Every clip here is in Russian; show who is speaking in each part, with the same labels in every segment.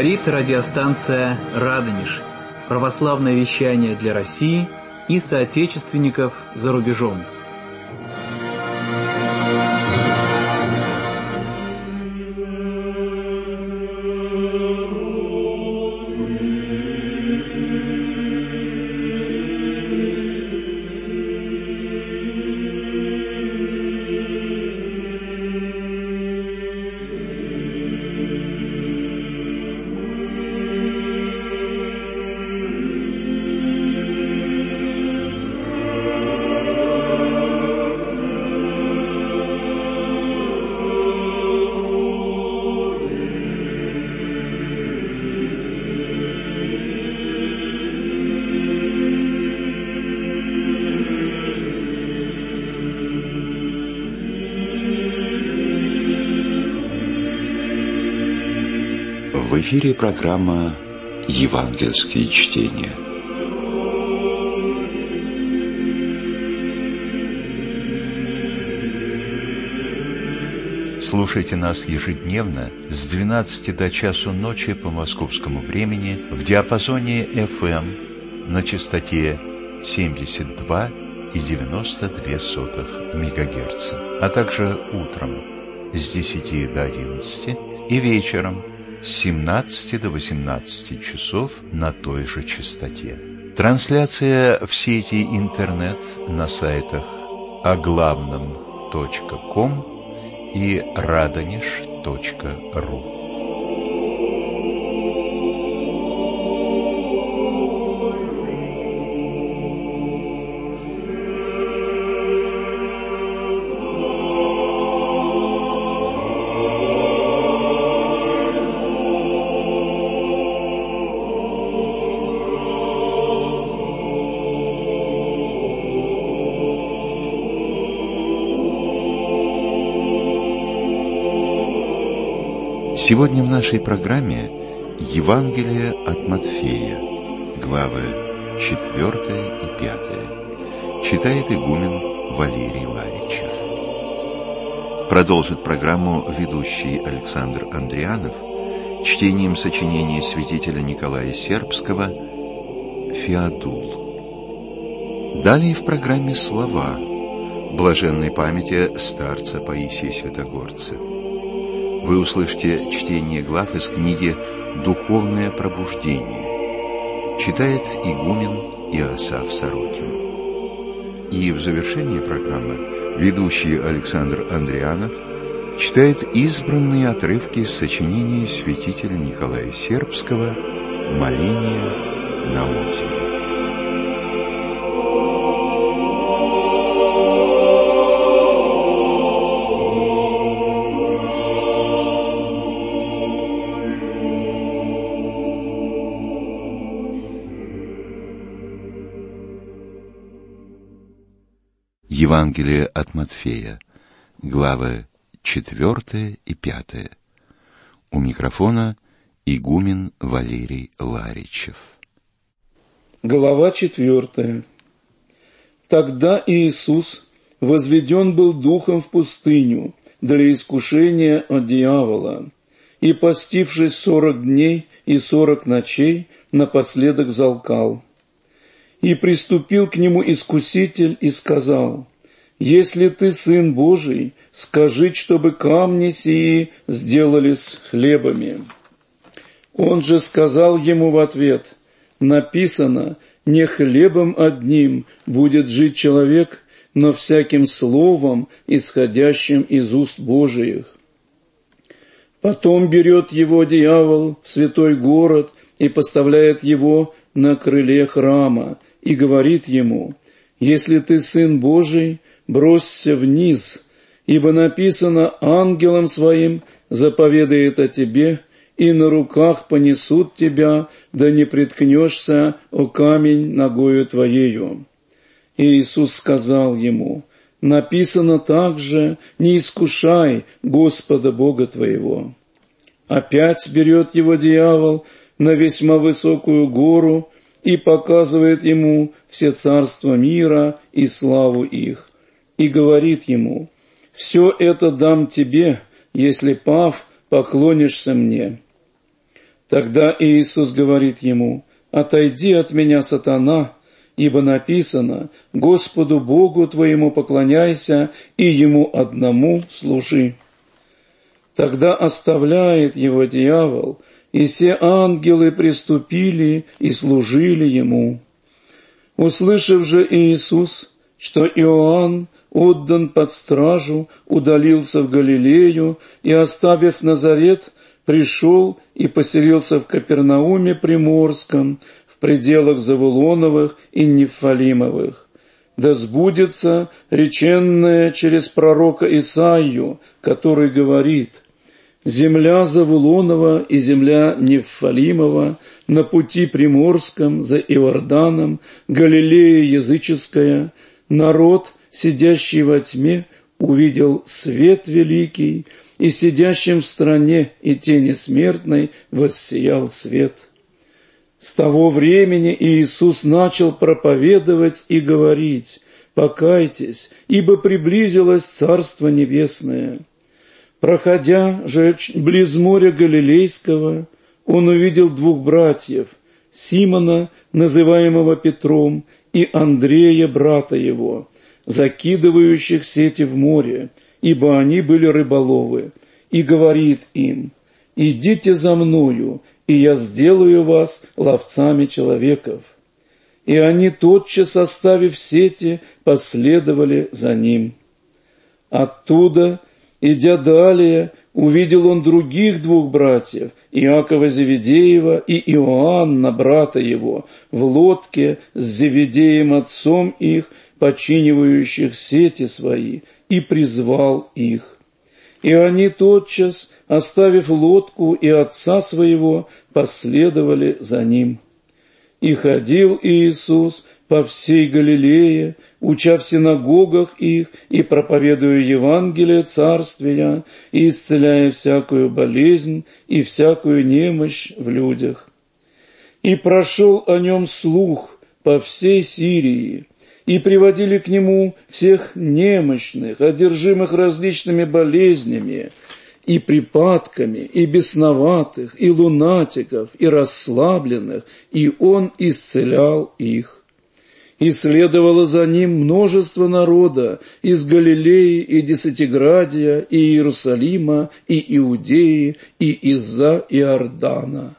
Speaker 1: Говорит радиостанция «Радонеж». Православное вещание для России и соотечественников за рубежом.
Speaker 2: В эфире программа «Евангельские чтения». Слушайте нас ежедневно с 12 до часу ночи по московскому времени в диапазоне FM на частоте 72,92 МГц, а также утром с 10 до 11 и вечером с 17 до 18 часов на той же частоте. Трансляция в сети интернет на сайтах оглавном.ком и radonish.ru. Сегодня в нашей программе Евангелие от Матфея, главы 4 и 5. Читает игумен Валерий Ларичев. Продолжит программу ведущий Александр Андрианов чтением сочинения святителя Николая Сербского «Феодул». Далее в программе слова блаженной памяти старца Паисия Святогорца. Вы услышите чтение глав из книги «Духовное пробуждение». Читает игумен Иосаф Сорокин. И в завершении программы ведущий Александр Андрианов читает избранные отрывки из сочинения святителя Николая Сербского «Моление на озере». Евангелие от Матфея, главы 4 и 5. У микрофона игумен Валерий Ларичев.
Speaker 3: Глава 4. Тогда Иисус возведен был духом в пустыню для искушения от дьявола, и, постившись 40 дней и 40 ночей, напоследок взалкал. И приступил к нему искуситель и сказал: «Если ты Сын Божий, скажи, чтобы камни сии сделались хлебами». Он же сказал ему в ответ: «Написано, не хлебом одним будет жить человек, но всяким словом, исходящим из уст Божиих». Потом берет его дьявол в святой город и поставляет его на крыле храма, и говорит ему: «Если ты Сын Божий, бросься вниз, ибо написано: ангелам своим заповедает о тебе, и на руках понесут тебя, да не приткнешься о камень ногою твоею». И Иисус сказал ему: «Написано также: не искушай Господа Бога твоего». Опять берет его дьявол на весьма высокую гору и показывает ему все царства мира и славу их, и говорит ему: «Все это дам тебе, если, пав, поклонишься мне». Тогда Иисус говорит ему: «Отойди от меня, сатана, ибо написано: Господу Богу твоему поклоняйся и Ему одному служи». Тогда оставляет его дьявол, и все ангелы приступили и служили ему. Услышав же Иисус, что Иоанн отдан под стражу, удалился в Галилею и, оставив Назарет, пришел и поселился в Капернауме Приморском, в пределах Завулоновых и Нефалимовых. Да сбудется реченное через пророка Исаию, который говорит: «Земля Завулонова и земля Нефалимова на пути Приморском за Иорданом, Галилея языческая, народ, сидящий во тьме, увидел свет великий, и сидящим в стране и тени смертной воссиял свет». С того времени Иисус начал проповедовать и говорить: «Покайтесь, ибо приблизилось Царство Небесное». Проходя же близ моря Галилейского, он увидел двух братьев, Симона, называемого Петром, и Андрея, брата его, закидывающих сети в море, ибо они были рыболовы, и говорит им: «Идите за мною, и я сделаю вас ловцами человеков». И они, тотчас оставив сети, последовали за ним. Оттуда, идя далее, увидел он других двух братьев, Иакова Зеведеева и Иоанна, брата его, в лодке с Зеведеем отцом их, починивающих сети свои, и призвал их. И они тотчас, оставив лодку и отца своего, последовали за ним. И ходил Иисус по всей Галилее, уча в синагогах их и проповедуя Евангелие Царствия, и исцеляя всякую болезнь и всякую немощь в людях. И прошел о нем слух по всей Сирии, и приводили к нему всех немощных, одержимых различными болезнями, и припадками, и бесноватых, и лунатиков, и расслабленных, и он исцелял их. И следовало за ним множество народа из Галилеи и Десятиградия, и Иерусалима, и Иудеи, и из-за Иордана.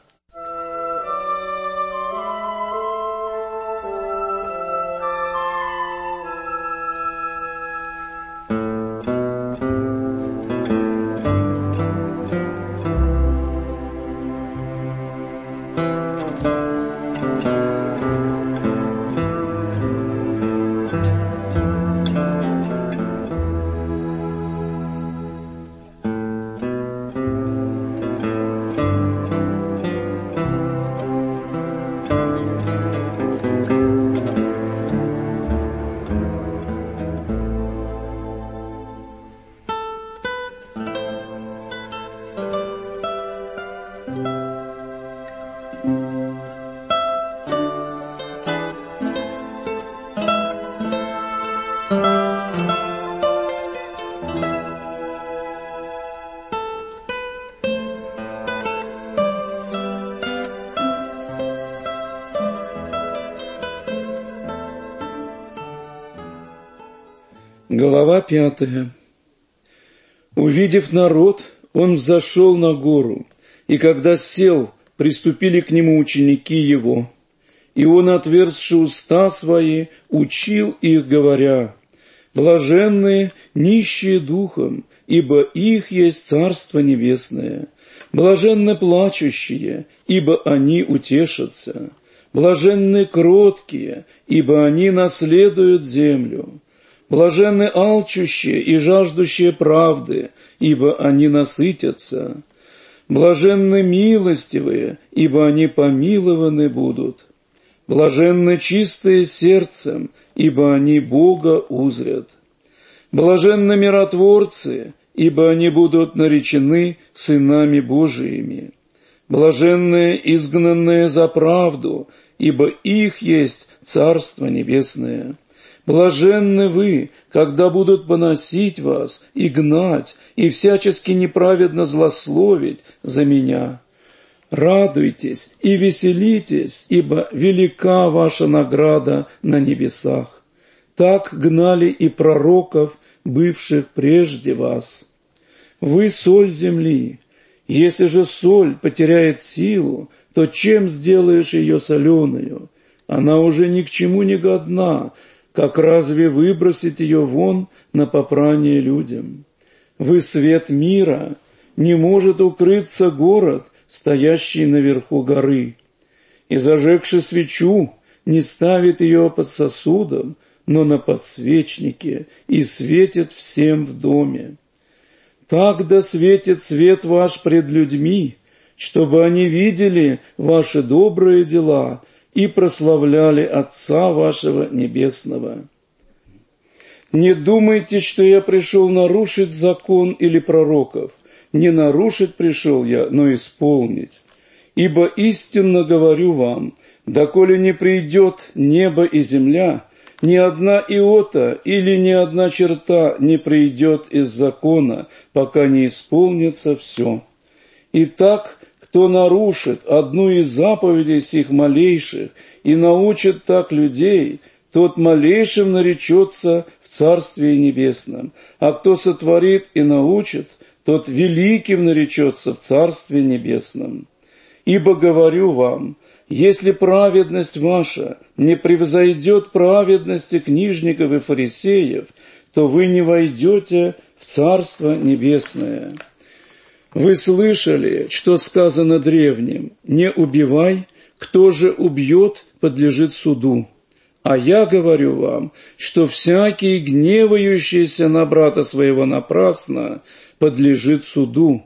Speaker 3: Глава 5. Увидев народ, он взошел на гору, и когда сел, приступили к нему ученики его. И он, отверзши уста свои, учил их, говоря: «Блаженные нищие духом, ибо их есть Царство Небесное. Блаженны плачущие, ибо они утешатся. Блаженны кроткие, ибо они наследуют землю. Блаженны алчущие и жаждущие правды, ибо они насытятся. Блаженны милостивые, ибо они помилованы будут. Блаженны чистые сердцем, ибо они Бога узрят. Блаженны миротворцы, ибо они будут наречены сынами Божиими. Блаженные изгнанные за правду, ибо их есть Царство Небесное. Блаженны вы, когда будут поносить вас и гнать, и всячески неправедно злословить за меня. Радуйтесь и веселитесь, ибо велика ваша награда на небесах. Так гнали и пророков, бывших прежде вас. Вы соль земли. Если же соль потеряет силу, то чем сделаешь ее соленую? Она уже ни к чему не годна, как разве выбросить ее вон на попрание людям? Вы свет мира, не может укрыться город, стоящий наверху горы. И зажегши свечу, не ставит ее под сосудом, но на подсвечнике, и светит всем в доме. Так да светит свет ваш пред людьми, чтобы они видели ваши добрые дела и прославляли Отца вашего Небесного. Не думайте, что я пришел нарушить закон или пророков. Не нарушить пришел я, но исполнить. Ибо истинно говорю вам, доколе не придет небо и земля, ни одна иота или ни одна черта не придет из закона, пока не исполнится все. Итак, кто нарушит одну из заповедей сих малейших и научит так людей, тот малейшим наречется в Царстве Небесном, а кто сотворит и научит, тот великим наречется в Царстве Небесном. Ибо говорю вам, если праведность ваша не превзойдет праведности книжников и фарисеев, то вы не войдете в Царство Небесное. Вы слышали, что сказано древним: «Не убивай, кто же убьет, подлежит суду». А я говорю вам, что всякий, гневающийся на брата своего напрасно, подлежит суду.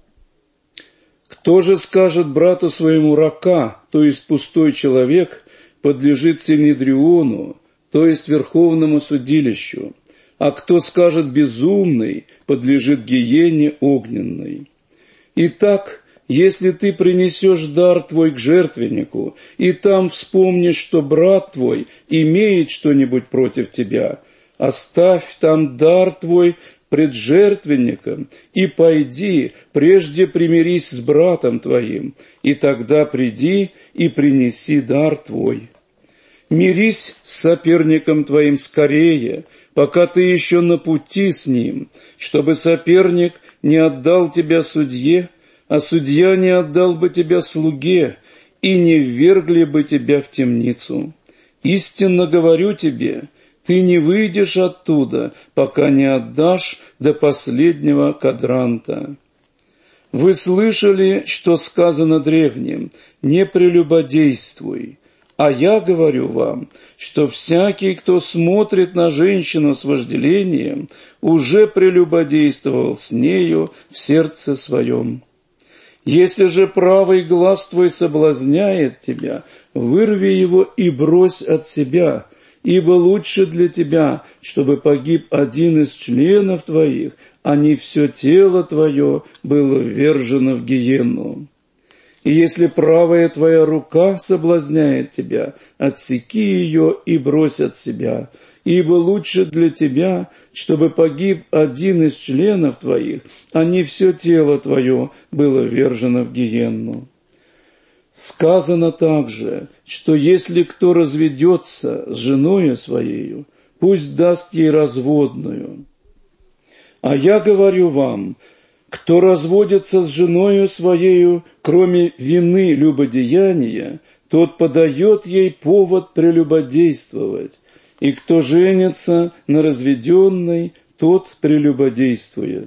Speaker 3: Кто же скажет брату своему рака, то есть пустой человек, подлежит Синедриону, то есть Верховному судилищу, а кто скажет безумный, подлежит гиене огненной. Итак, если ты принесешь дар твой к жертвеннику, и там вспомнишь, что брат твой имеет что-нибудь против тебя, оставь там дар твой пред жертвенником, и пойди, прежде примирись с братом твоим, и тогда приди и принеси дар твой. Мирись с соперником твоим скорее, пока ты еще на пути с ним, чтобы соперник не отдал тебя судье, а судья не отдал бы тебя слуге, и не ввергли бы тебя в темницу. Истинно говорю тебе, ты не выйдешь оттуда, пока не отдашь до последнего кадранта. Вы слышали, что сказано древним: «Не прелюбодействуй». А я говорю вам, что всякий, кто смотрит на женщину с вожделением, уже прелюбодействовал с нею в сердце своем. Если же правый глаз твой соблазняет тебя, вырви его и брось от себя, ибо лучше для тебя, чтобы погиб один из членов твоих, а не все тело твое было ввержено в гиенну. И если правая твоя рука соблазняет тебя, отсеки ее и брось от себя, ибо лучше для тебя, чтобы погиб один из членов твоих, а не все тело твое было ввержено в гиенну. Сказано также, что если кто разведется с женою своею, пусть даст ей разводную. А я говорю вам, кто разводится с женою своею, кроме вины любодеяния, тот подает ей повод прелюбодействовать, и кто женится на разведенной, тот прелюбодействует.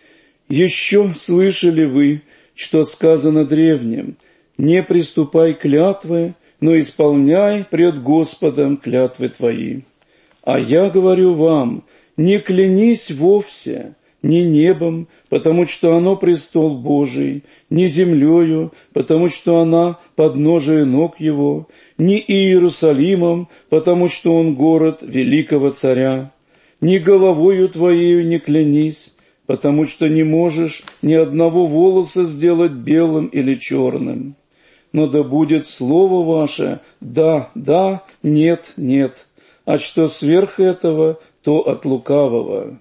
Speaker 3: Еще слышали вы, что сказано древним: «Не приступай клятвы, но исполняй пред Господом клятвы твои». А я говорю вам, не клянись вовсе, ни небом, потому что оно престол Божий, ни землею, потому что она подножие ног его, ни Иерусалимом, потому что он город великого царя, ни головою твоею не клянись, потому что не можешь ни одного волоса сделать белым или черным. Но да будет слово ваше «да, да, нет, нет», а что сверх этого, то от лукавого.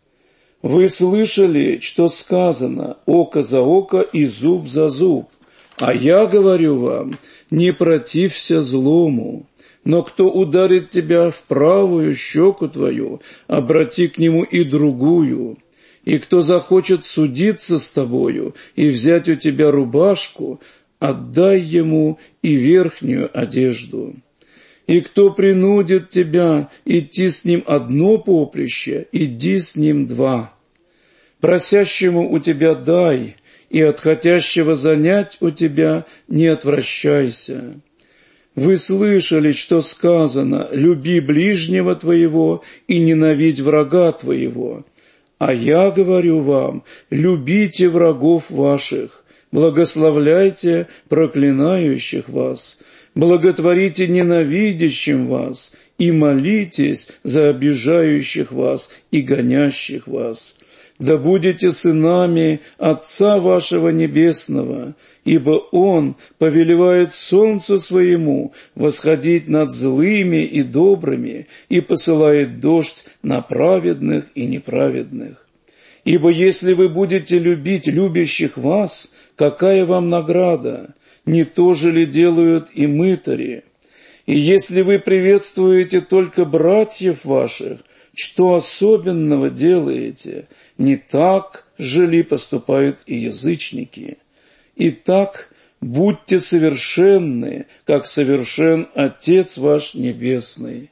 Speaker 3: Вы слышали, что сказано «око за око и зуб за зуб», А я говорю вам, не протився злому, но кто ударит тебя в правую щеку твою, обрати к нему и другую. И кто захочет судиться с тобою и взять у тебя рубашку, отдай ему и верхнюю одежду. И кто принудит тебя идти с ним одно поприще, иди с ним два. Просящему у тебя дай, и от хотящего занять у тебя не отвращайся. Вы слышали, что сказано: люби ближнего твоего и ненавидь врага твоего. А я говорю вам, любите врагов ваших, благословляйте проклинающих вас, благотворите ненавидящим вас и молитесь за обижающих вас и гонящих вас. Да будете сынами Отца вашего Небесного, ибо Он повелевает солнцу своему восходить над злыми и добрыми и посылает дождь на праведных и неправедных. Ибо если вы будете любить любящих вас, какая вам награда? Не то же ли делают и мытари? И если вы приветствуете только братьев ваших, что особенного делаете? Не так же ли поступают и язычники? Итак, будьте совершенны, как совершен Отец ваш Небесный.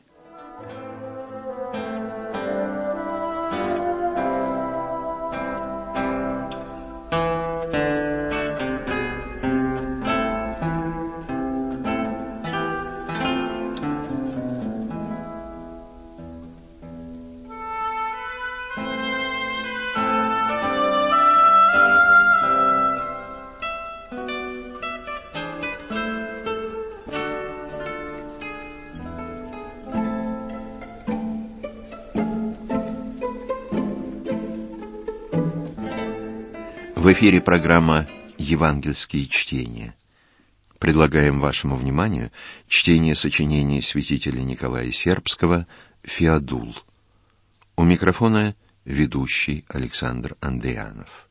Speaker 2: В эфире программа «Евангельские чтения». Предлагаем вашему вниманию чтение сочинения святителя Николая Сербского «Феодул». У микрофона ведущий Александр Андрианов.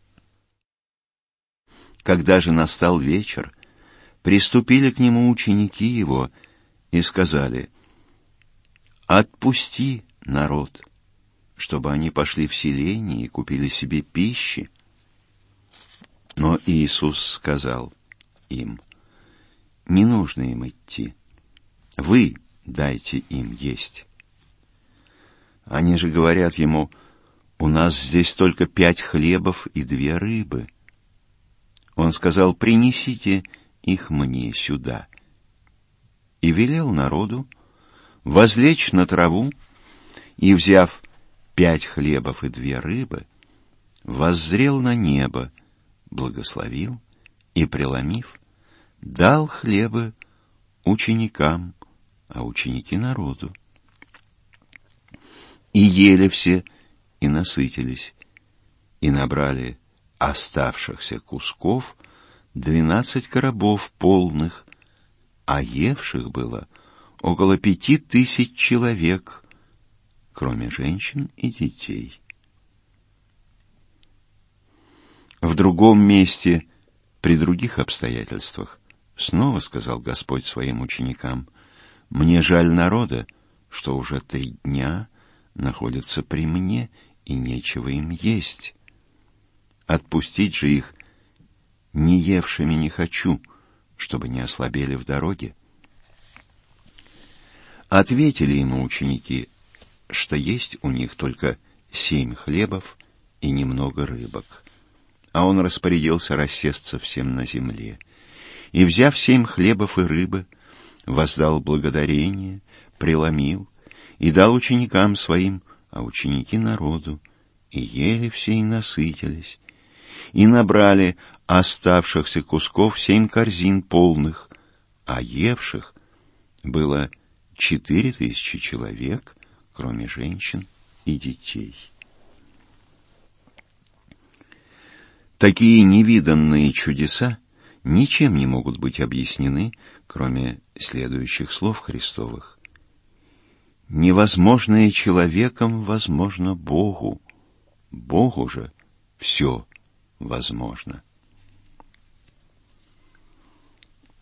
Speaker 2: Когда же настал вечер, приступили к нему ученики его и сказали: «Отпусти народ, чтобы они пошли в селение и купили себе пищи». Но Иисус сказал им: «Не нужно им идти, вы дайте им есть». Они же говорят ему: «У нас здесь только 5 хлебов и 2 рыбы». Он сказал: «Принесите их мне сюда». И велел народу возлечь на траву, и, взяв 5 хлебов и 2 рыбы, воззрел на небо, благословил и, преломив, дал хлебы ученикам, а ученики народу. И ели все, и насытились, и набрали оставшихся кусков 12 коробов полных, а евших было около 5000 человек, кроме женщин и детей. В другом месте, при других обстоятельствах, снова сказал Господь своим ученикам: «Мне жаль народа, что уже 3 дня находятся при мне, и нечего им есть. Отпустить же их не евшими не хочу, чтобы не ослабели в дороге». Ответили ему ученики, что есть у них только 7 хлебов и немного рыбок. А он распорядился рассесться всем на земле. И, взяв 7 хлебов и рыбы, воздал благодарение, преломил и дал ученикам своим, а ученики народу, и ели все и насытились, и набрали оставшихся кусков 7 корзин полных, а евших было 4000 человек, кроме женщин и детей. Такие невиданные чудеса ничем не могут быть объяснены, кроме следующих слов Христовых: «Невозможное человеком возможно Богу, Богу же все возможно».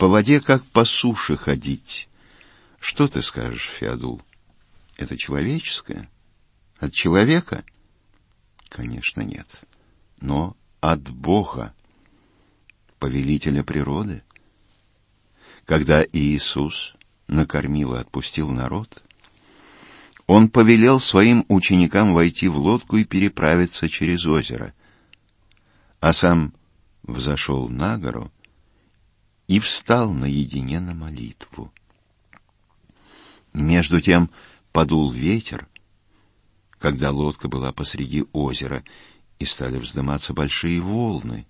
Speaker 2: по воде, как по суше ходить. Что ты скажешь, Феодул? Это человеческое? От человека? Конечно, нет. Но от Бога, повелителя природы. Когда Иисус накормил и отпустил народ, Он повелел своим ученикам войти в лодку и переправиться через озеро, а сам взошел на гору и встал наедине на молитву. Между тем подул ветер, когда лодка была посреди озера, и стали вздыматься большие волны.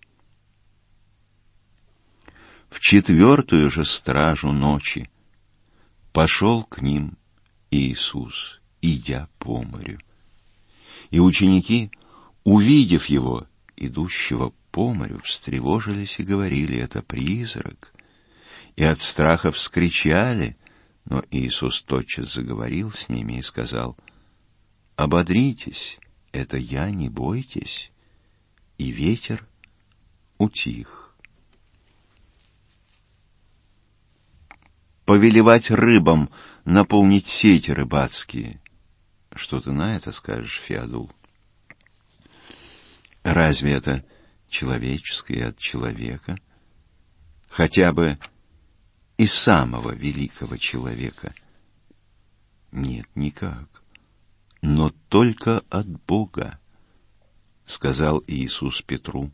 Speaker 2: В 4-ю же стражу ночи пошел к ним Иисус, идя по морю. И ученики, увидев его, идущего по морю, встревожились и говорили: это призрак, и от страха вскричали. Но Иисус тотчас заговорил с ними и сказал: ободритесь, это я, не бойтесь. И ветер утих. Повелевать рыбам наполнить сети рыбацкие. Что ты на это скажешь, Феодул? Разве это человеческое от человека? Хотя бы и самого великого человека? Нет, никак. Но только от Бога, сказал Иисус Петру.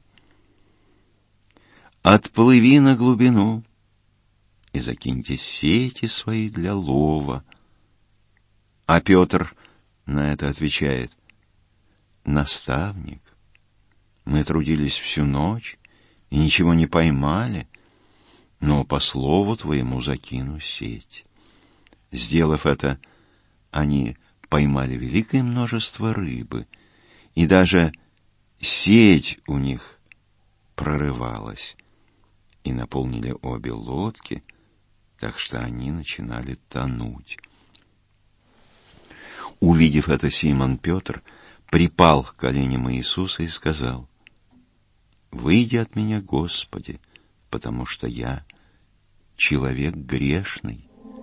Speaker 2: Отплыви на глубину и закиньте сети свои для лова. А Петр на это отвечает: наставник, мы трудились всю ночь и ничего не поймали, но по слову твоему закину сеть. Сделав это, они поймали великое множество рыбы, и даже сеть у них прорывалась, и наполнили обе лодки, так что они начинали тонуть. Увидев это, Симон Петр припал к коленям Иисуса и сказал: «Выйди от меня, Господи, потому что я человек грешный».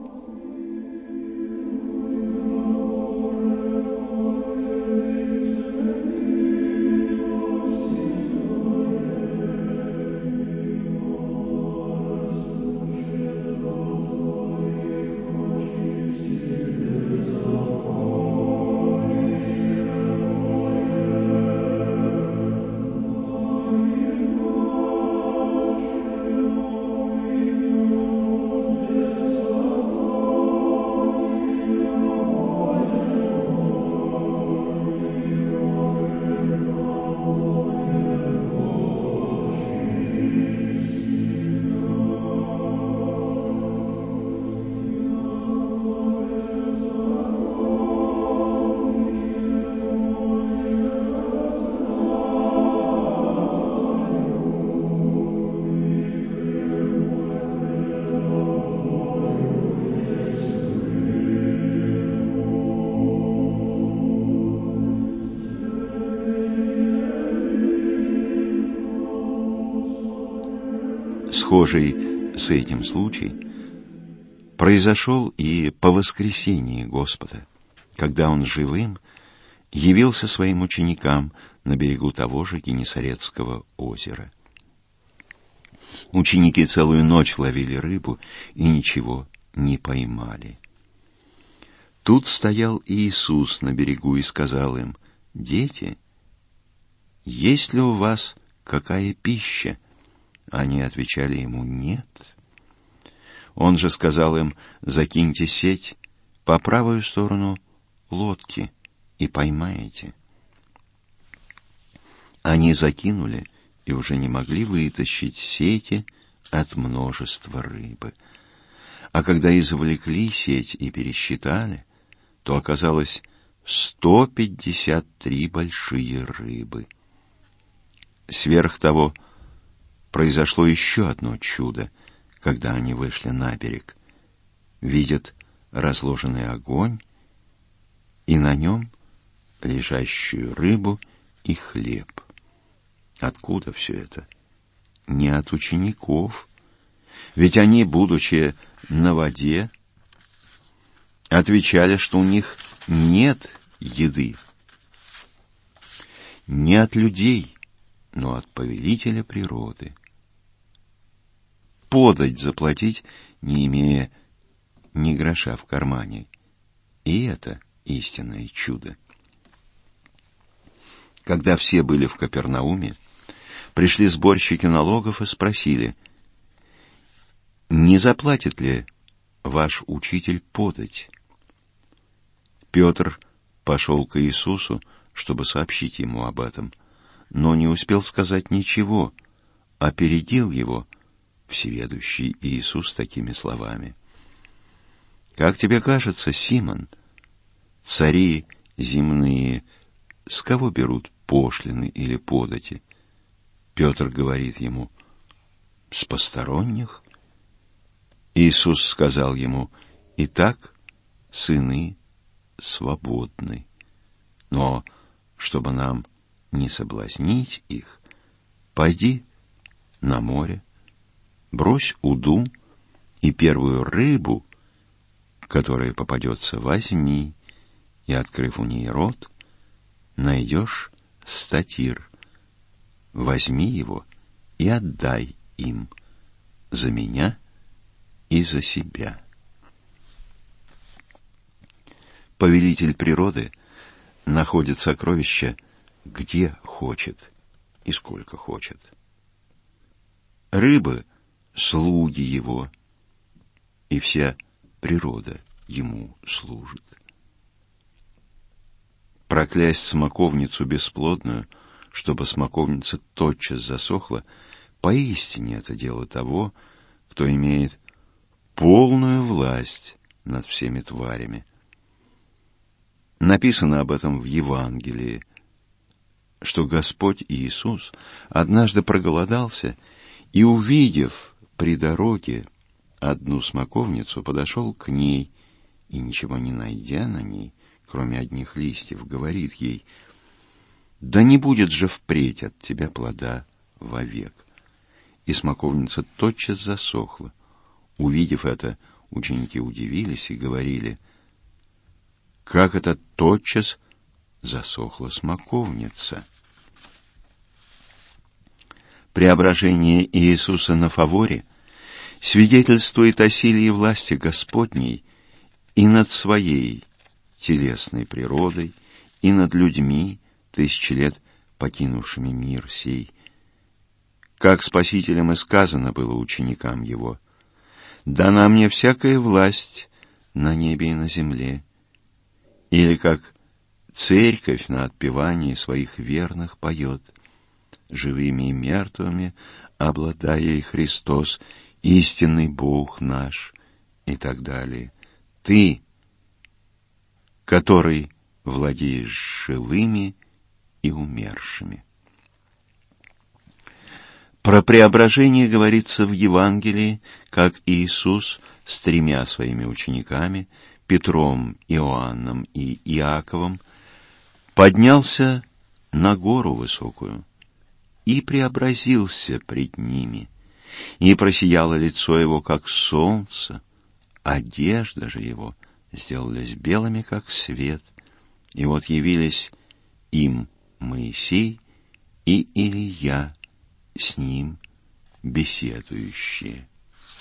Speaker 2: Схожий с этим случай произошел и по воскресении Господа, когда Он живым явился своим ученикам на берегу того же Генесаретского озера. Ученики целую ночь ловили рыбу и ничего не поймали. Тут стоял Иисус на берегу и сказал им: «Дети, есть ли у вас какая пища?» Они отвечали ему: «Нет». Он же сказал им: «Закиньте сеть по правую сторону лодки и поймаете». Они закинули и уже не могли вытащить сети от множества рыбы. А когда извлекли сеть и пересчитали, то оказалось 153 большие рыбы. Сверх того, произошло еще одно чудо, когда они вышли на берег. Видят разложенный огонь, и на нем лежащую рыбу и хлеб. Откуда все это? Не от учеников,
Speaker 4: Ведь они, будучи на воде, отвечали, что у них нет еды. Не от людей, но от повелителя природы. Подать заплатить, не имея ни гроша в кармане. И это истинное чудо. Когда все были в Капернауме, пришли сборщики налогов и спросили: «Не заплатит ли ваш учитель подать?» Петр пошел к Иисусу, чтобы сообщить ему об этом, но не успел сказать ничего, опередил его всеведущий Иисус такими словами: «Как тебе кажется, Симон, цари земные с кого берут пошлины или подати?» Петр говорит ему: «С посторонних». Иисус сказал ему: «Итак, сыны свободны. Но, чтобы нам не соблазнить их, пойди на море, брось уду, и первую рыбу, которая попадется, возьми, и, открыв у ней рот, найдешь статир. Возьми его и отдай им за меня и за себя». Повелитель природы находит сокровища где хочет и сколько хочет. Рыбы — слуги его, и вся природа ему служит. Проклясть смоковницу бесплодную, чтобы смоковница тотчас засохла, поистине это дело того, кто имеет полную власть над всеми тварями. Написано об этом в Евангелии, что Господь Иисус однажды проголодался и, увидев при дороге одну смоковницу, подошел к ней и, ничего не найдя на ней, кроме одних листьев, говорит ей: «Да не будет же впредь от тебя плода вовек». И смоковница тотчас засохла. Увидев это, ученики удивились и говорили: «Как это тотчас засохла смоковница?» Преображение Иисуса на фаворе свидетельствует о силе и власти Господней и над своей телесной природой, и над людьми, тысячи лет покинувшими мир сей. Как Спасителем и сказано было ученикам его: «Дана мне всякая власть на небе и на земле». Или как церковь на отпевании своих верных поет: «Живыми и мертвыми обладая и Христос, истинный Бог наш», и так далее. Ты, который владеешь живыми и умершими. Про преображение говорится в Евангелии, как Иисус с 3 своими учениками, Петром, Иоанном и Иаковом, поднялся на гору высокую и преобразился пред ними, и просияло лицо его, как солнце, одежда же его сделались белыми, как свет, и вот явились им Моисей и Илия, с ним беседующие.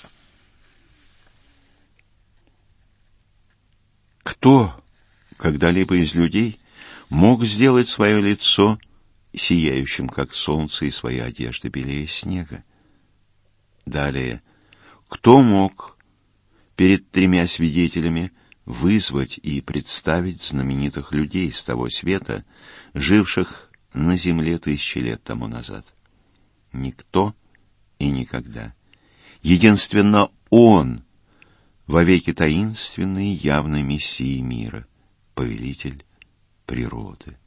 Speaker 4: Кто когда-либо из людей мог сделать свое лицо сияющим, как солнце, и свои одежды белее снега? Далее, кто мог перед 3 свидетелями вызвать и представить знаменитых людей с того света, живших на земле 1000 лет тому назад? Никто и никогда. Единственно Он, вовеки таинственный и явный Мессия мира, повелитель природы.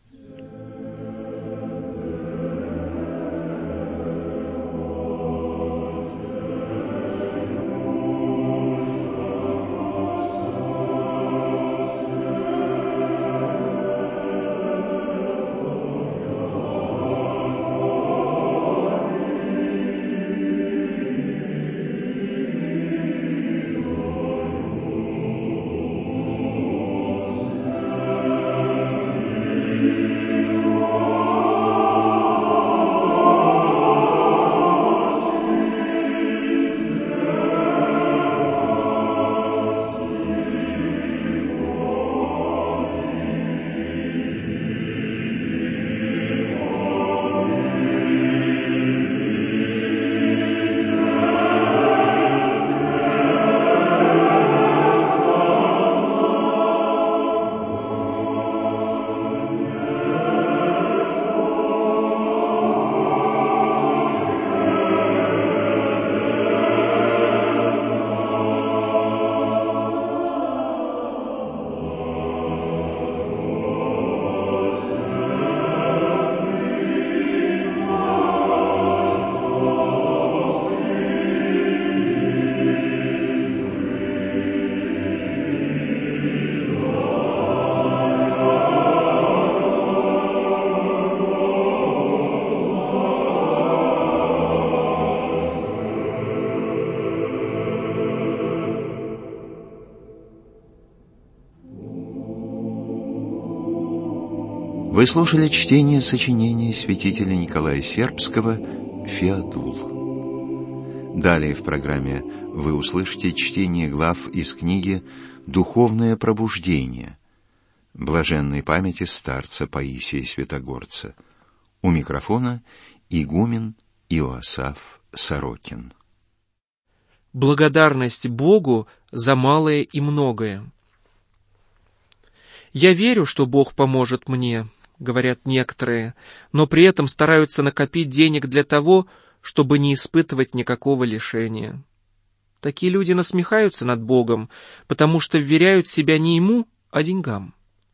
Speaker 4: Вы слушали чтение сочинения святителя Николая Сербского «Феодул». Далее в программе вы услышите чтение глав из книги «Духовное пробуждение» блаженной памяти старца Паисия Святогорца. У микрофона игумен Иоасаф Сорокин.
Speaker 5: Благодарность Богу за малое и многое. «Я верю, что Бог поможет мне», — говорят некоторые, но при этом стараются накопить денег для того, чтобы не испытывать никакого лишения. Такие люди насмехаются над Богом, потому что вверяют себя не Ему, а деньгам.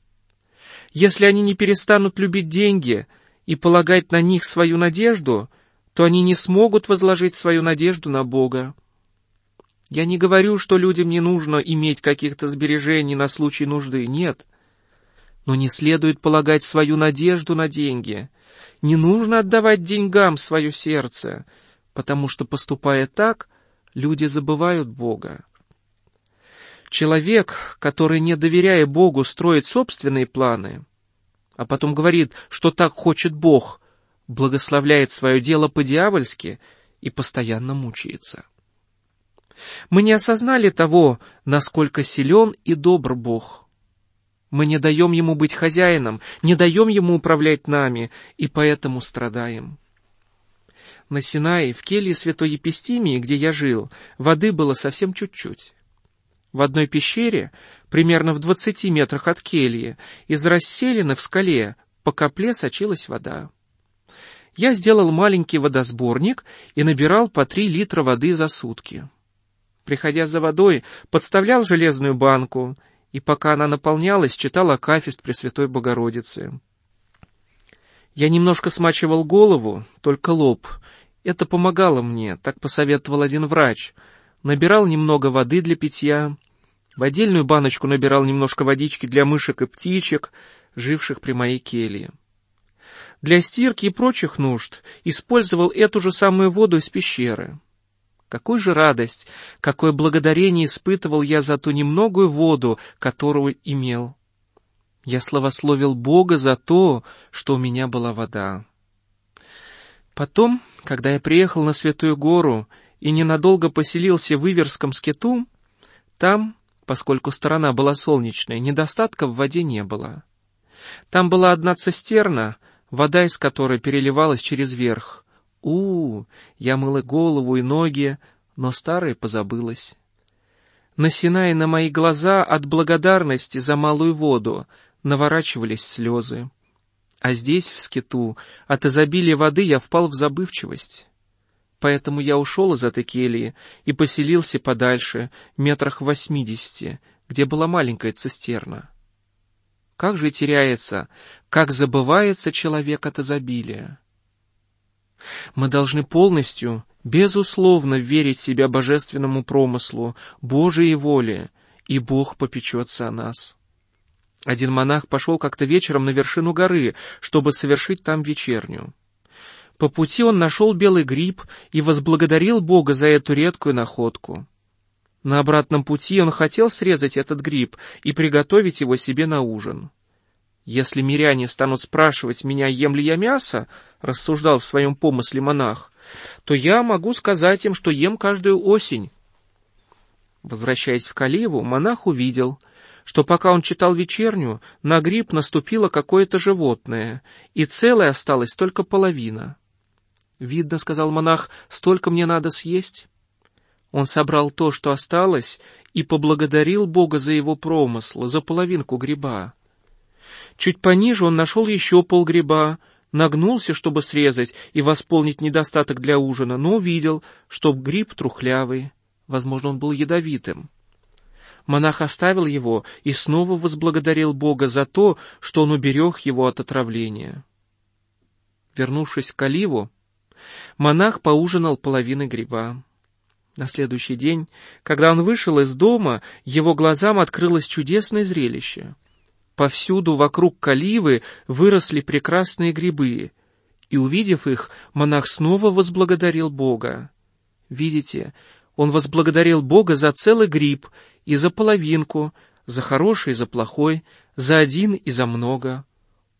Speaker 5: Если они не перестанут любить деньги и полагать на них свою надежду, то они не смогут возложить свою надежду на Бога. Я не говорю, что людям не нужно иметь каких-то сбережений на случай нужды, нет. Но не следует полагать свою надежду на деньги. Не нужно отдавать деньгам свое сердце, потому что, поступая так, люди забывают Бога. Человек, который, не доверяя Богу, строит собственные планы, а потом говорит, что так хочет Бог, благословляет свое дело по-дьявольски и постоянно мучается. Мы не осознали того, насколько силен и добр Бог. Мы не даем Ему быть хозяином, не даем Ему управлять нами, и поэтому страдаем. На Синае, в келье святой Епистимии, где я жил, воды было совсем чуть-чуть. В одной пещере, примерно в 20 метрах от кельи, из расселины в скале по капле сочилась вода. Я сделал маленький водосборник и набирал по 3 литра воды за сутки. Приходя за водой, подставлял железную банку, и пока она наполнялась, читал акафист Пресвятой Богородицы. Я немножко смачивал голову, только лоб. Это помогало мне, так посоветовал один врач. Набирал немного воды для питья. В отдельную баночку набирал немножко водички для мышек и птичек, живших при моей келье. Для стирки и прочих нужд использовал эту же самую воду из пещеры. Какую же радость, какое благодарение испытывал я за ту немногую воду, которую имел. Я славословил Бога за то, что у меня была вода. Потом, когда я приехал на Святую Гору и ненадолго поселился в Иверском скиту, там, поскольку сторона была солнечная, недостатка в воде не было. Там была одна цистерна, вода из которой переливалась через верх. Я мыл и голову, и ноги, но старое позабылось. На Синае на мои глаза от благодарности за малую воду наворачивались слезы. А здесь, в скиту, от изобилия воды я впал в забывчивость. Поэтому я ушел из этой кельи и поселился подальше, метрах в 80, где была маленькая цистерна. Как же теряется, как забывается человек от изобилия. Мы должны полностью, безусловно, верить себя божественному промыслу, Божией воле, и Бог попечется о нас. Один монах пошел как-то вечером на вершину горы, чтобы совершить там вечерню. По пути он нашел белый гриб и возблагодарил Бога за эту редкую находку. На обратном пути он хотел срезать этот гриб и приготовить его себе на ужин. «Если миряне станут спрашивать меня, ем ли я мясо, — рассуждал в своем помысле монах, — то я могу сказать им, что ем каждую осень». Возвращаясь в Каливу, монах увидел, что пока он читал вечерню, на гриб наступило какое-то животное, и целой осталась только половина. «Видно, — сказал монах, — столько мне надо съесть». Он собрал то, что осталось, и поблагодарил Бога за его промысл, за половинку гриба. Чуть пониже он нашел еще полгриба, нагнулся, чтобы срезать и восполнить недостаток для ужина, но увидел, что гриб трухлявый, возможно, он был ядовитым. Монах оставил его и снова возблагодарил Бога за то, что он уберег его от отравления. Вернувшись в Каливу, монах поужинал половиной гриба. На следующий день, когда он вышел из дома, его глазам открылось чудесное зрелище. Повсюду вокруг Каливы выросли прекрасные грибы, и, увидев их, монах снова возблагодарил Бога. Видите, он возблагодарил Бога за целый гриб и за половинку, за хороший и за плохой, за один и за много.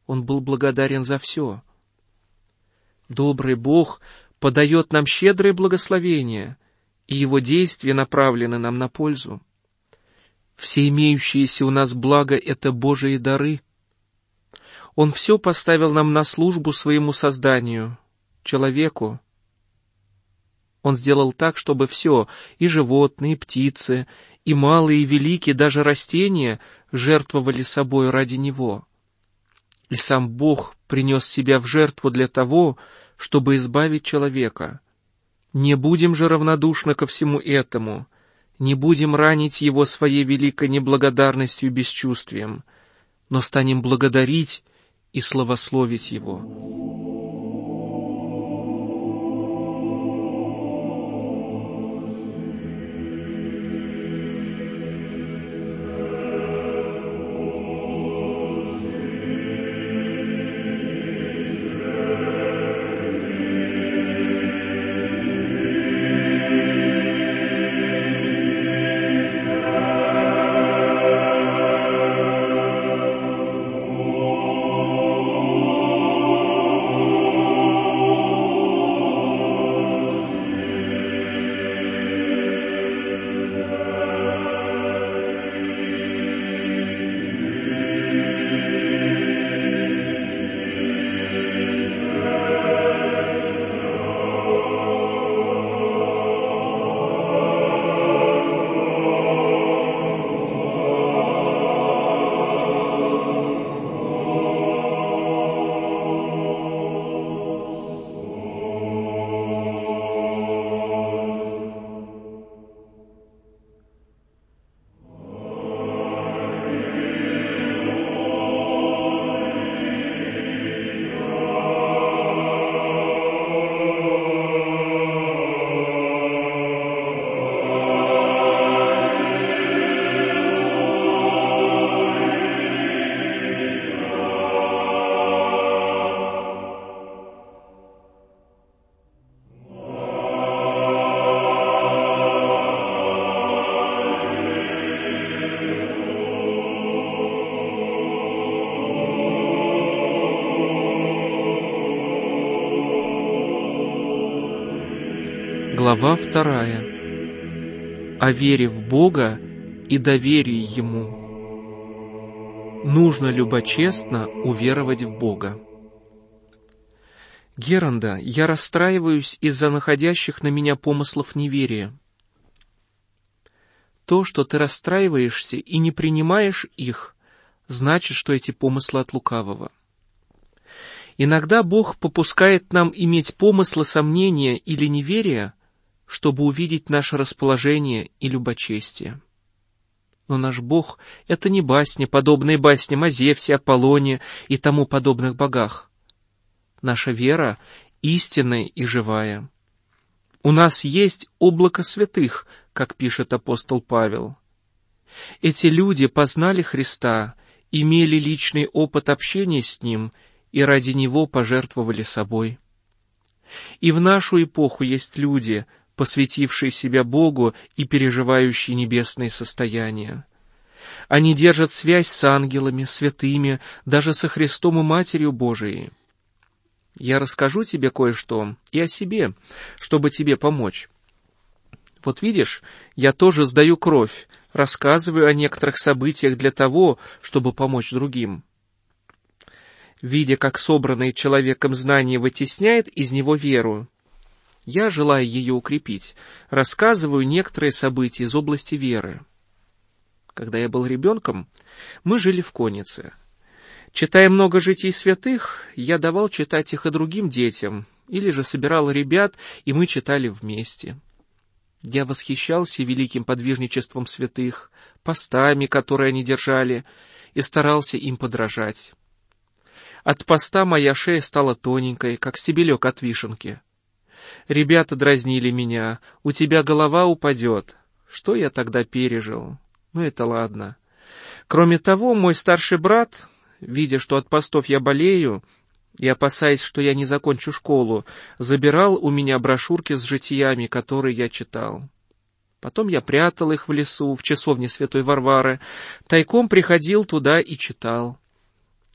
Speaker 5: Он был благодарен за все. Добрый Бог подает нам щедрое благословение, и Его действия направлены нам на пользу. Все имеющиеся у нас блага — это Божии дары. Он все поставил нам на службу своему созданию, человеку. Он сделал так, чтобы все, и животные, и птицы, и малые, и великие, даже растения, жертвовали собой ради Него. И сам Бог принес себя в жертву для того, чтобы избавить человека. Не будем же равнодушны ко всему этому, не будем ранить Его своей великой неблагодарностью и бесчувствием, но станем благодарить и славословить Его. Глава 2. О вере в Бога и доверии Ему. Нужно любочестно уверовать в Бога. Геранда, я расстраиваюсь из-за находящих на меня помыслов неверия. То, что ты расстраиваешься и не принимаешь их, значит, что эти помыслы от лукавого. Иногда Бог попускает нам иметь помыслы сомнения или неверия, чтобы увидеть наше расположение и любочестие. Но наш Бог — это не басни, подобные басням о Зевсе, Аполлоне и тому подобных богах. Наша вера истинная и живая. У нас есть облако святых, как пишет апостол Павел. Эти люди познали Христа, имели личный опыт общения с Ним и ради Него пожертвовали собой. И в нашу эпоху есть люди, посвятившие себя Богу и переживающие небесные состояния. Они держат связь с ангелами, святыми, даже со Христом и Матерью Божией. Я расскажу тебе кое-что и о себе, чтобы тебе помочь. Вот видишь, я тоже сдаю кровь, рассказываю о некоторых событиях для того, чтобы помочь другим. Видя, как собранное человеком знание вытесняет из него веру, я, желая ее укрепить, рассказываю некоторые события из области веры. Когда я был ребенком, мы жили в коннице. Читая много житий святых, я давал читать их и другим детям, или же собирал ребят, и мы читали вместе. Я восхищался великим подвижничеством святых, постами, которые они держали, и старался им подражать. От поста моя шея стала тоненькой, как стебелек от вишенки. Ребята дразнили меня: «У тебя голова упадет». Что я тогда пережил? Ну, это ладно. Кроме того, мой старший брат, видя, что от постов я болею, и опасаясь, что я не закончу школу, забирал у меня брошюрки с житиями, которые я читал. Потом я прятал их в лесу, в часовне Святой Варвары, тайком приходил туда и читал.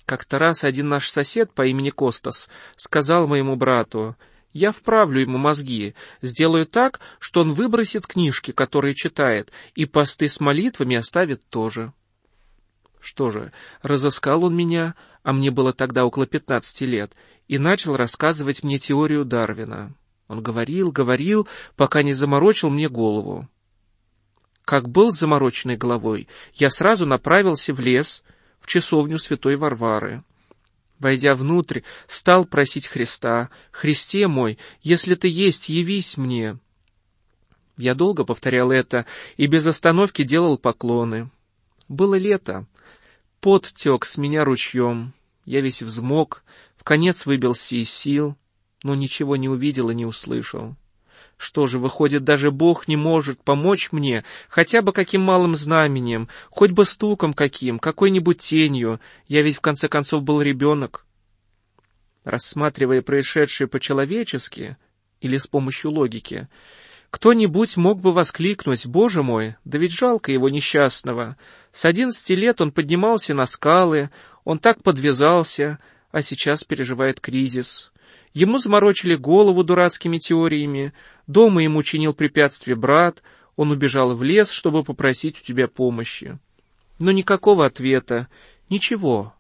Speaker 5: Как-то раз один наш сосед по имени Костас сказал моему брату: «Я вправлю ему мозги, сделаю так, что он выбросит книжки, которые читает, и посты с молитвами оставит тоже». Что же, разыскал он меня, а мне было тогда около 15 лет, и начал рассказывать мне теорию Дарвина. Он говорил, пока не заморочил мне голову. Как был с замороченной головой, я сразу направился в лес, в часовню святой Варвары. Войдя внутрь, стал просить Христа: «Христе мой, если ты есть, явись мне». Я долго повторял это и без остановки делал поклоны. Было лето, пот тек с меня ручьем, я весь взмок, вконец выбился из сил, но ничего не увидел и не услышал. Что же, выходит, даже Бог не может помочь мне хотя бы каким малым знамением, хоть бы стуком каким, какой-нибудь тенью, я ведь в конце концов был ребенок. Рассматривая происшедшее по-человечески или с помощью логики, кто-нибудь мог бы воскликнуть: «Боже мой, да ведь жалко его несчастного. С 11 лет он поднимался на скалы, он так подвязался, а сейчас переживает кризис. Ему заморочили голову дурацкими теориями, дома ему чинил препятствие брат, он убежал в лес, чтобы попросить у тебя помощи». Но никакого ответа, ничего.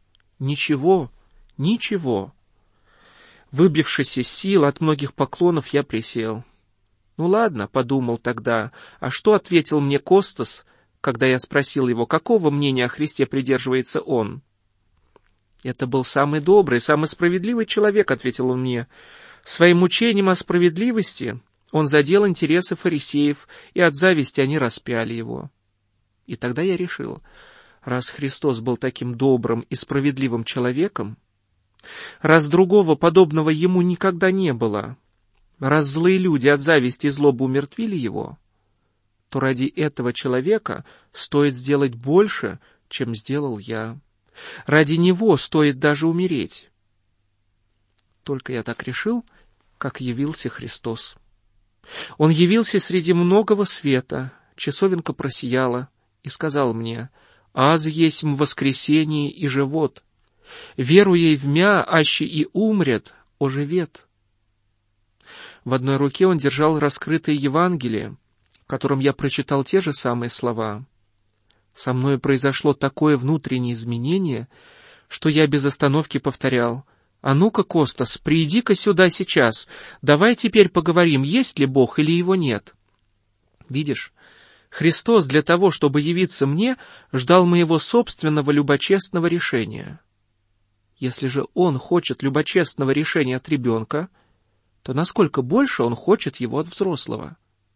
Speaker 5: Выбившись из сил от многих поклонов, я присел. Ну ладно, подумал тогда, а что ответил мне Костас, когда я спросил его, какого мнения о Христе придерживается он? «Это был самый добрый, самый справедливый человек», — ответил он мне. «Своим учением о справедливости он задел интересы фарисеев, и от зависти они распяли его». И тогда я решил, раз Христос был таким добрым и справедливым человеком, раз другого подобного ему никогда не было, раз злые люди от зависти и злобы умертвили его, то ради этого человека стоит сделать больше, чем сделал я. Ради него стоит даже умереть. Только я так решил, как явился Христос. Он явился среди многого света, часовенка просияла и сказал мне: «Аз есмь воскресение и живот. Веруя в мя, аще и умрет, оживет». В одной руке он держал раскрытое Евангелие, в котором я прочитал те же самые слова. Со мной произошло такое внутреннее изменение, что я без остановки повторял: «А ну-ка, Костас, приди-ка сюда сейчас, давай теперь поговорим, есть ли Бог или его нет». Видишь, Христос для того, чтобы явиться мне, ждал моего собственного любочестного решения. Если же Он хочет любочестного решения от ребенка, то насколько больше Он хочет его от взрослого?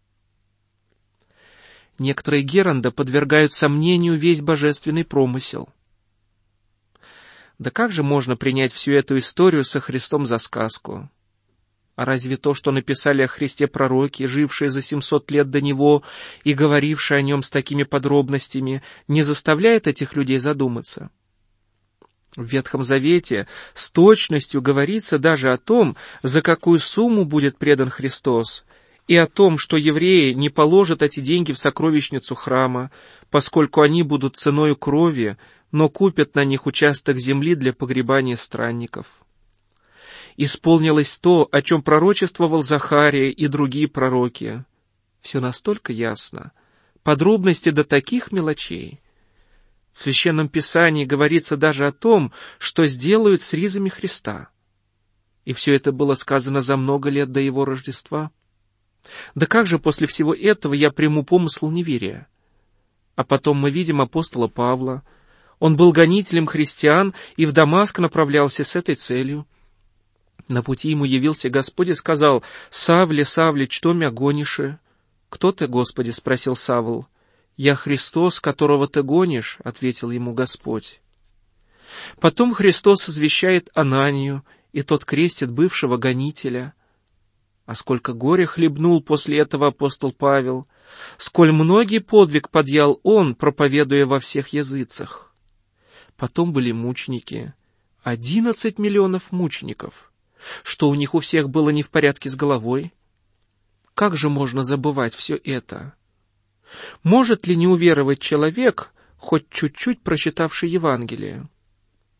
Speaker 5: Некоторые герунды подвергают сомнению весь божественный промысел. Да как же можно принять всю эту историю со Христом за сказку? А разве то, что написали о Христе пророки, жившие за 700 лет до Него и говорившие о Нем с такими подробностями, не заставляет этих людей задуматься? В Ветхом Завете с точностью говорится даже о том, за какую сумму будет предан Христос, и о том, что евреи не положат эти деньги в сокровищницу храма, поскольку они будут ценою крови, но купят на них участок земли для погребания странников. Исполнилось то, о чем пророчествовал Захария и другие пророки. Все настолько ясно, подробности до таких мелочей. В Священном Писании говорится даже о том, что сделают с ризами Христа. И все это было сказано за много лет до Его Рождества. Да как же после всего этого я приму помысл неверия? А потом мы видим апостола Павла. Он был гонителем христиан и в Дамаск направлялся с этой целью. На пути ему явился Господь и сказал: «Савле, Савле, что мя гониши?» «Кто ты, Господи?» — спросил Савл. «Я Христос, которого ты гонишь», — ответил ему Господь. Потом Христос извещает Ананию, и тот крестит бывшего гонителя. А сколько горя хлебнул после этого апостол Павел, сколь многий подвиг подъял он, проповедуя во всех языцах. Потом были мученики, 11 миллионов мучеников. Что у них у всех было не в порядке с головой? Как же можно забывать все это? Может ли не уверовать человек, хоть чуть-чуть прочитавший Евангелие?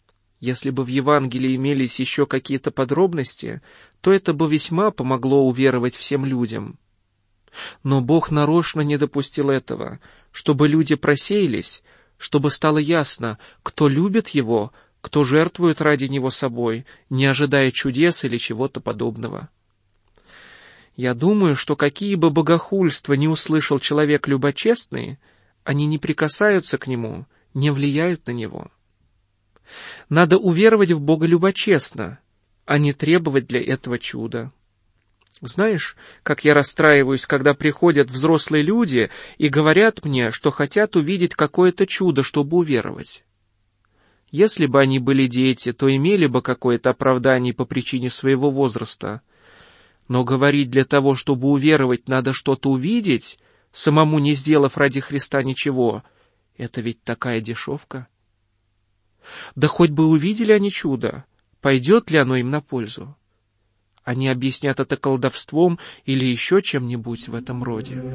Speaker 5: Если бы в Евангелии имелись еще какие-то подробности, то это бы весьма помогло уверовать всем людям. Но Бог нарочно не допустил этого, чтобы люди просеялись, чтобы стало ясно, кто любит Его, кто жертвует ради Него собой, не ожидая чудес или чего-то подобного. Я думаю, что какие бы богохульства ни услышал человек любочестный, они не прикасаются к нему, не влияют на него. Надо уверовать в Бога любочестно, а не требовать для этого чуда. Знаешь, как я расстраиваюсь, когда приходят взрослые люди и говорят мне, что хотят увидеть какое-то чудо, чтобы уверовать. Если бы они были дети, то имели бы какое-то оправдание по причине своего возраста. Но говорить для того, чтобы уверовать, надо что-то увидеть, самому не сделав ради Христа ничего, это ведь такая дешевка. Да хоть бы увидели они чудо, пойдет ли оно им на пользу? Они объяснят это колдовством или еще чем-нибудь в этом роде.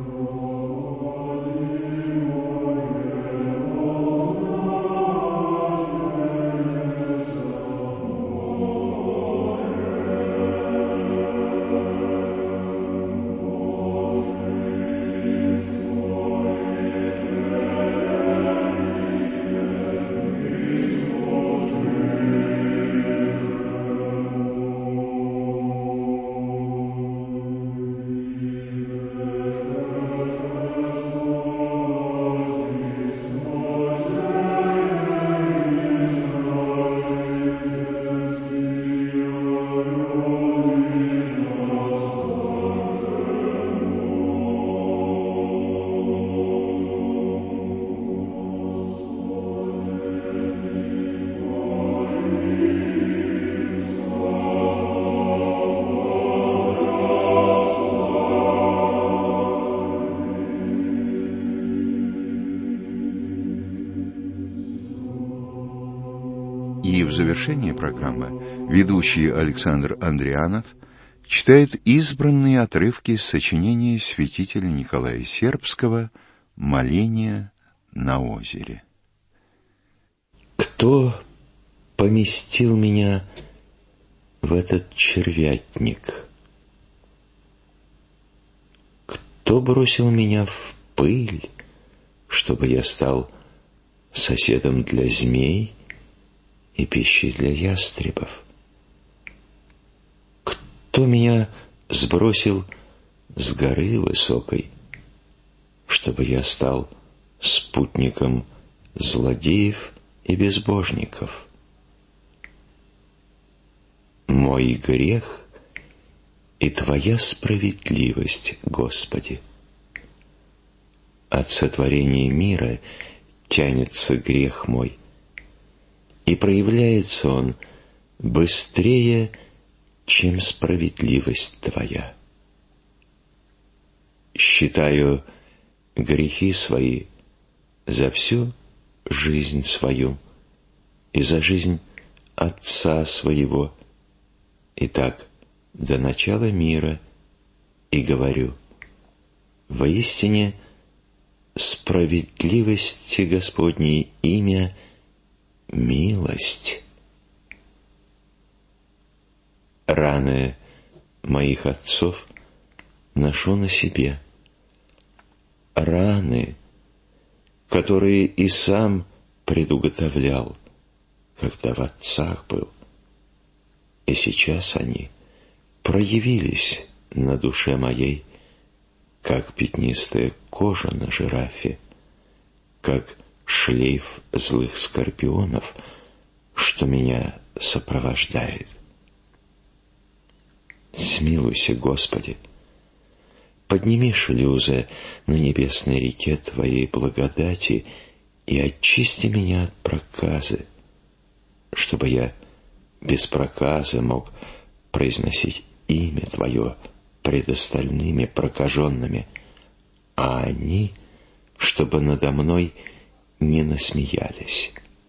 Speaker 4: И в завершении программы ведущий Александр Андрианов читает избранные отрывки из сочинения святителя Николая Сербского «Моление на озере».
Speaker 6: Кто поместил меня в этот червятник? Кто бросил меня в пыль, чтобы я стал соседом для змей и пищей для ястребов? Кто меня сбросил с горы высокой, чтобы я стал спутником злодеев и безбожников? Мой грех и Твоя справедливость, Господи. От сотворения мира тянется грех мой, и проявляется он быстрее, чем справедливость Твоя. Считаю грехи свои за всю жизнь свою и за жизнь отца своего, и так до начала мира, и говорю: воистине справедливости Господней имя милость. Раны моих отцов ношу на себе, раны, которые и сам предуготовлял, когда в отцах был, и сейчас они проявились на душе моей, как пятнистая кожа на жирафе, как шлейф злых скорпионов, что меня сопровождает. Смилуйся, Господи, подними шлюзы на небесной реке Твоей благодати и очисти меня от проказы, чтобы я без проказы мог произносить имя Твое пред остальными прокаженными, а они, чтобы надо мной не насмеялись.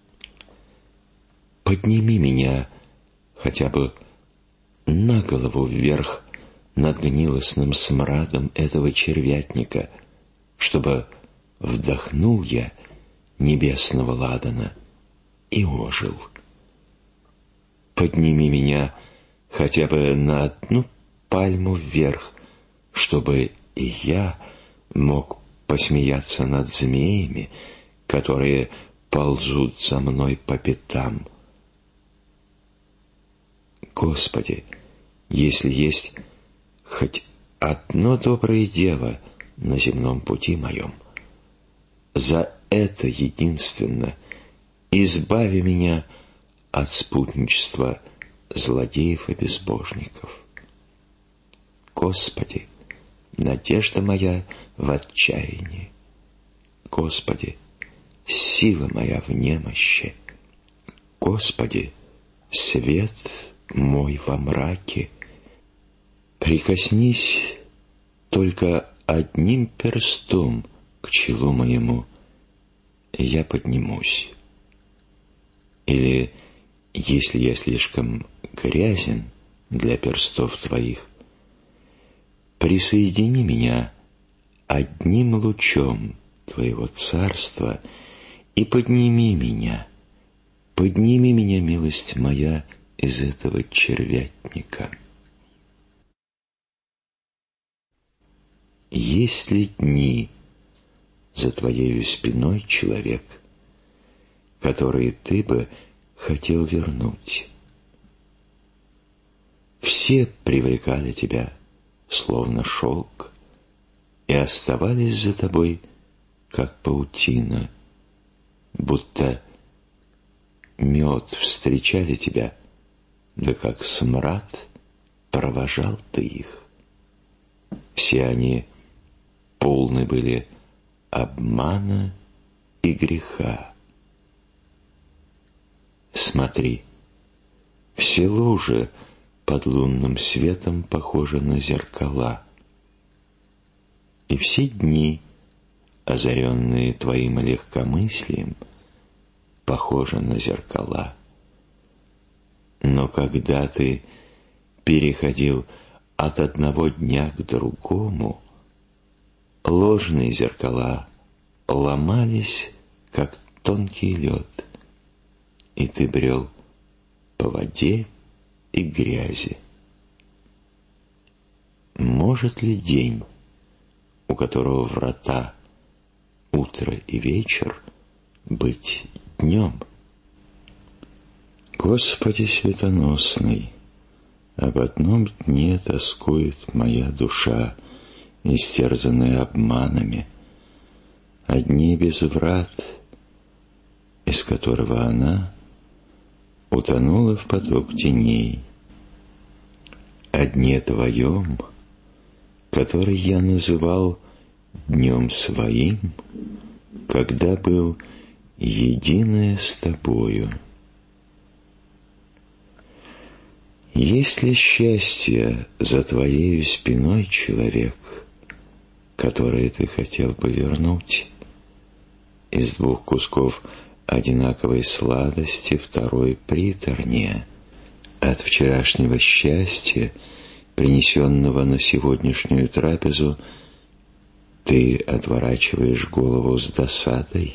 Speaker 6: Подними меня хотя бы на голову вверх над гнилостным смрадом этого червятника, чтобы вдохнул я небесного ладана и ожил. подними меня хотя бы на одну пальму вверх, чтобы и я мог посмеяться над змеями, которые ползут за мной по пятам. Господи, если есть хоть одно доброе дело на земном пути моем, за это единственно избави меня от спутничества злодеев и безбожников. Господи, надежда моя в отчаянии. Господи, сила моя в немощи. Господи, свет мой во мраке. Прикоснись только одним перстом к челу моему, и я поднимусь. Или, если я слишком грязен для перстов твоих, присоедини меня одним лучом твоего царства и подними меня, милость моя, из этого червятника. Есть ли дни за твоею спиной, человек, которые ты бы хотел вернуть? Все привлекали тебя, словно шелк, и оставались за тобой, как паутина, будто мед встречали тебя, да как смрад провожал ты их. Все они полны были обмана и греха. Смотри, все лужи под лунным светом похожи на зеркала, и все дни, озаренные твоим легкомыслием, похожи на зеркала. Но когда ты переходил от одного дня к другому, ложные зеркала ломались, как тонкий лед, и ты брел по воде и грязи. Может ли день, у которого врата утро и вечер, быть днем? Господи светоносный, об одном дне тоскует моя душа, истерзанная обманами, о дне без врат, из которого она утонула в поток теней, о дне твоем, который я называл днем своим, когда был единое с тобою. Есть ли счастье за твоею спиной, человек, которое ты хотел бы вернуть? Из двух кусков одинаковой сладости второй приторнее. От вчерашнего счастья, принесенного на сегодняшнюю трапезу, ты отворачиваешь голову с досадой.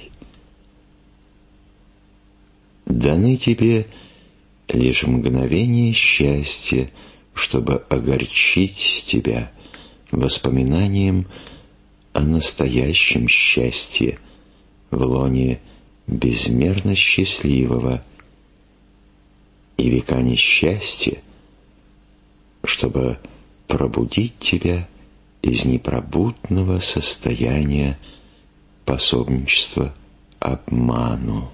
Speaker 6: Даны тебе лишь мгновение счастья, чтобы огорчить тебя воспоминанием о настоящем счастье в лоне безмерно счастливого, и века несчастья, чтобы пробудить тебя из непробудного состояния пособничества обману.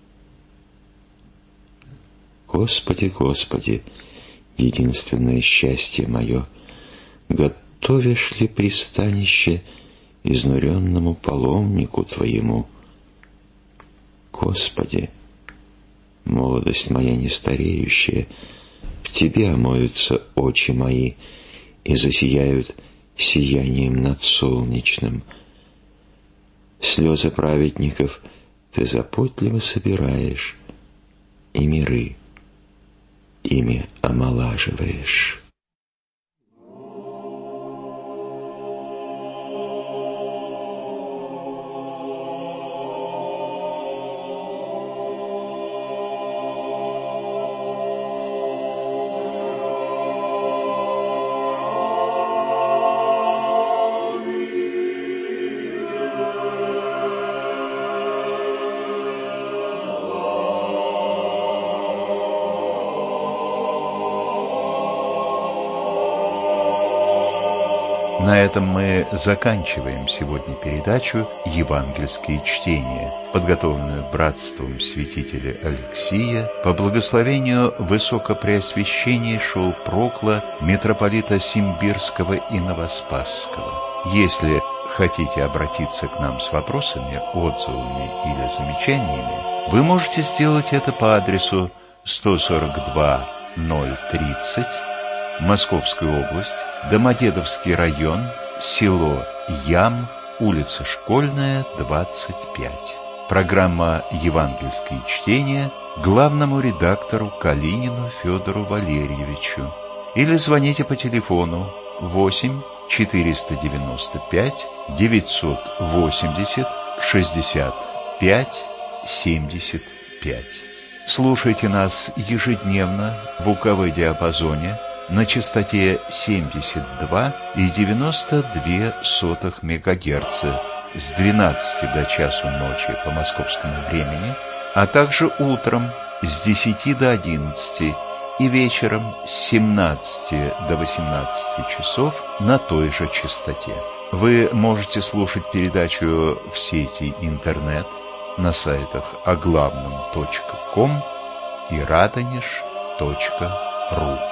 Speaker 6: Господи, Господи, единственное счастье мое, готовишь ли пристанище изнуренному паломнику Твоему? Господи, молодость моя нестареющая, в Тебе омоются очи мои и засияют сиянием надсолнечным. Слезы праведников Ты заботливо собираешь, и миры ими омолаживаешь.
Speaker 2: На этом мы заканчиваем сегодня передачу «Евангельские чтения», подготовленную братством святителя Алексия по благословению высокопреосвященнейшего прокла митрополита Симбирского и Новоспасского. Если хотите обратиться к нам с вопросами, отзывами или замечаниями, вы можете сделать это по адресу 142-030, Московская область, Домодедовский район, село Ям, улица Школьная, 25. Программа «Евангельские чтения» главному редактору Калинину Федору Валерьевичу. Или звоните по телефону 8 495 980 65 75. Слушайте нас ежедневно в УКВ-диапазоне на частоте 72,92 МГц с 12 до часу ночи по московскому времени, а также утром с 10 до 11 и вечером с 17 до 18 часов на той же частоте. Вы можете слушать передачу в сети интернет на сайтах оглавном.ком и радонеж.ру.